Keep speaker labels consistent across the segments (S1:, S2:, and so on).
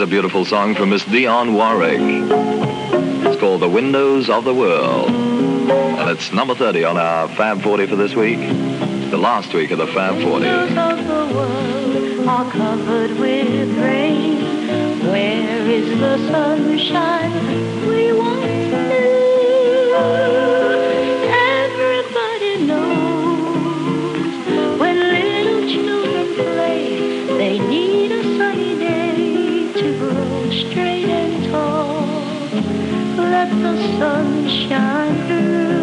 S1: a beautiful song from Miss Dionne Warwick. It's called The Windows of the World. And it's number 30 on our Fab 40 for this week. The last week of the Fab 40.
S2: The windows of the world are covered with rain. Where is the sunshine we once knew? Everybody knows when little children play, they need a sunny day to grow straight and tall. Let the sun shine through.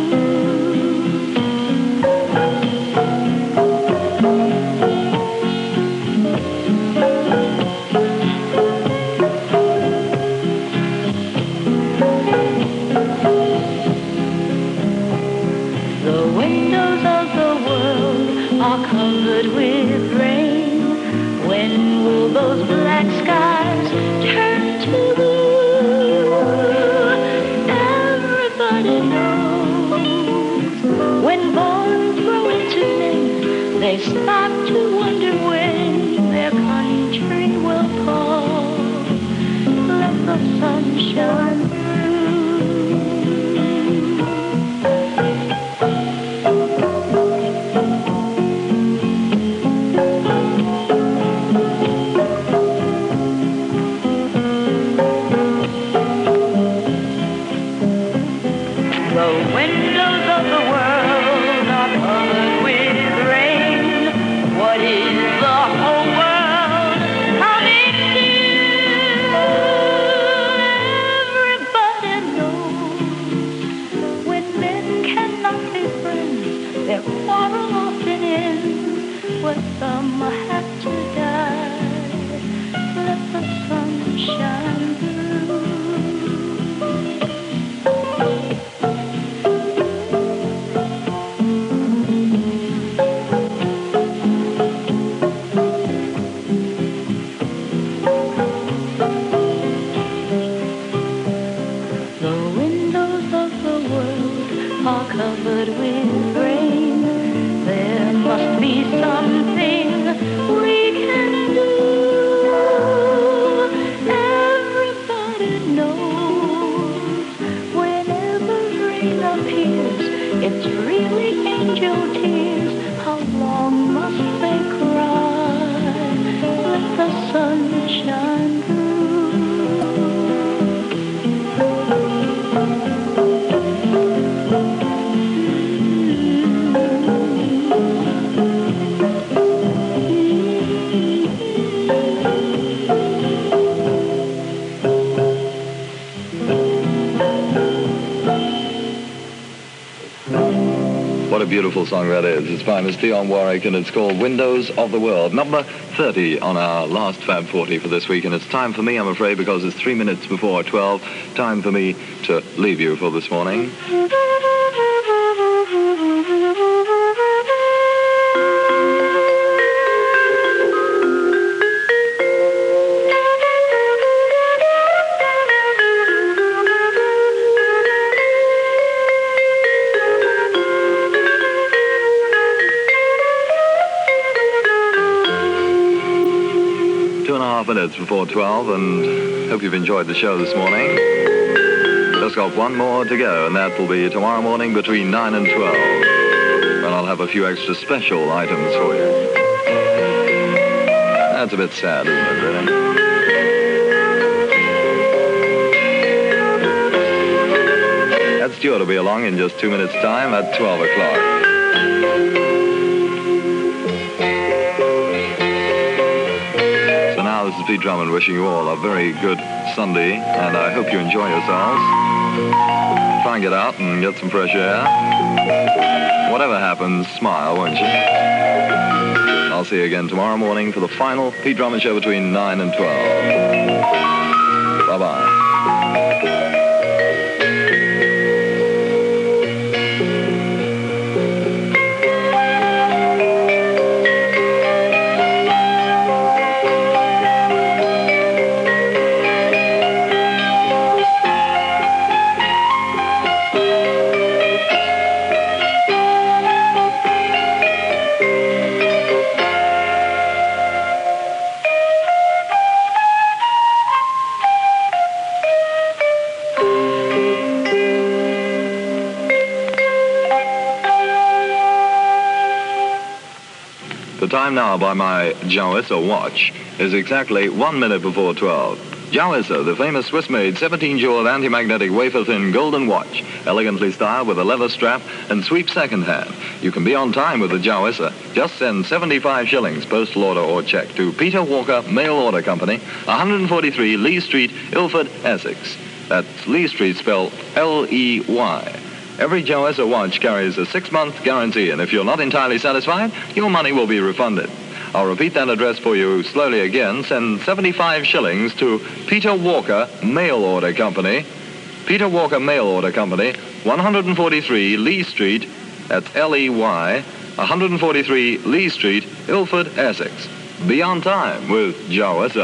S2: Covered with rain. When will those black skies turn to blue? Everybody knows when boys grow into men, they stop to wonder when their country will call. Let the sun shine through.
S1: Beautiful song that is. It's by Miss Dionne Warwick and it's called Windows of the World. Number 30 on our last Fab 40 for this week. And it's time for me, I'm afraid, because it's 3 minutes before 12. Time for me to leave you for this morning. Minutes before 12, and hope you've enjoyed the show this morning. Just got one more to go, and that will be tomorrow morning between 9 and 12. And I'll have a few extra special items for you. That's a bit sad, isn't it, really? Ed Stewart will be along in just 2 minutes' time at 12 o'clock. This is Pete Drummond wishing you all a very good Sunday, and I hope you enjoy yourselves. Try and get out and get some fresh air. Whatever happens, smile, won't you? I'll see you again tomorrow morning for the final Pete Drummond show between 9 and 12. Bye-bye. The time now by my Jawissa watch is exactly 1 minute before 12. Jawissa, the famous Swiss-made 17-jeweled anti-magnetic wafer-thin golden watch, elegantly styled with a leather strap and sweep second hand. You can be on time with the Jawissa. Just send 75 shillings, postal order or check, to Peter Walker Mail Order Company, 143 Lee Street, Ilford, Essex. That's Lee Street spelled L-E-Y. Every Jawissa watch carries a 6-month guarantee, and if you're not entirely satisfied, your money will be refunded. I'll repeat that address for you slowly again. Send 75 shillings to Peter Walker Mail Order Company. Peter Walker Mail Order Company, 143 Lee Street, that's L-E-Y, 143 Lee Street, Ilford, Essex. Be on time with Jawissa.